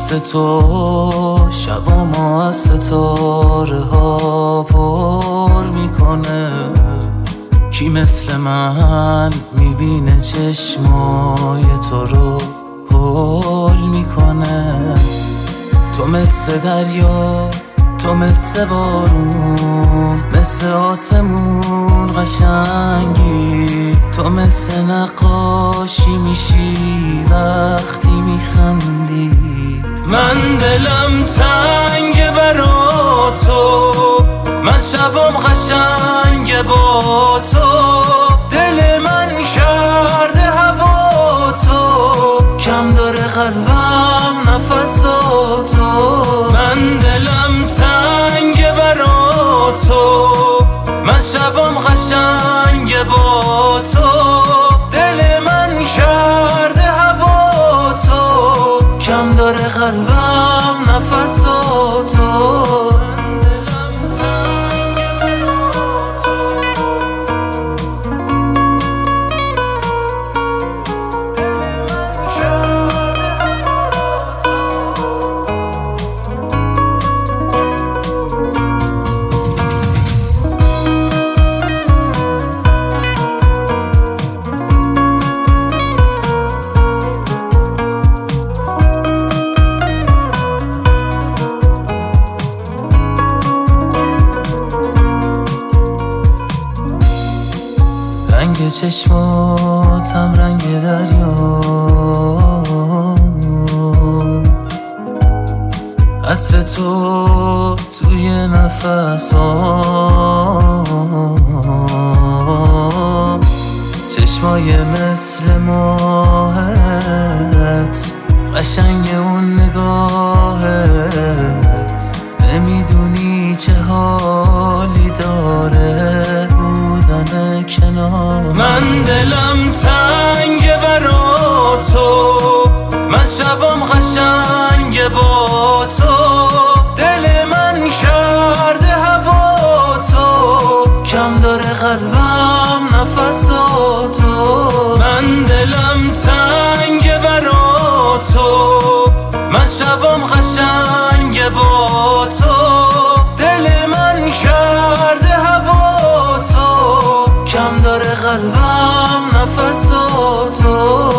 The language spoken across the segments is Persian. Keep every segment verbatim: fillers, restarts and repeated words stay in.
تو شبامو از ستاره ها پر میکنه. کی مثل من میبینه چشمای تو رو هول میکنه. تو مثل دریا، تو مثل بارون، مثل آسمون قشنگی. تو مثل نقاشی میشی وقتی میخندی. من دلم تنگ برا تو، من شبم قشنگ با تو. دل من کرده هوا تو، کم داره قلبم نفسا تو. من دلم تنگ برا تو، من شبم قشنگ با تو. دل من کرده هوا تو، کم داره قلبم نفسا تو. رنگ چشماتم رنگ دریا، عطر تو توی نفسام. چشمای مثل ماهت، قشنگ اون نگاهت. نمیدونی چه حالی داره بودن کنار. من دلم تنگ برا تو، من شبم قشنگ با تو. دل من کرده هوا تو، کم داره قلبم نفسا تو. من دلم تنگ برا تو، من شبم قشنگ با تو. دل من کرده هوا تو، کم داره قلبم نفسا تو.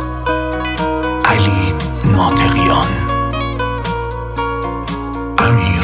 علی ناطقیان. امیر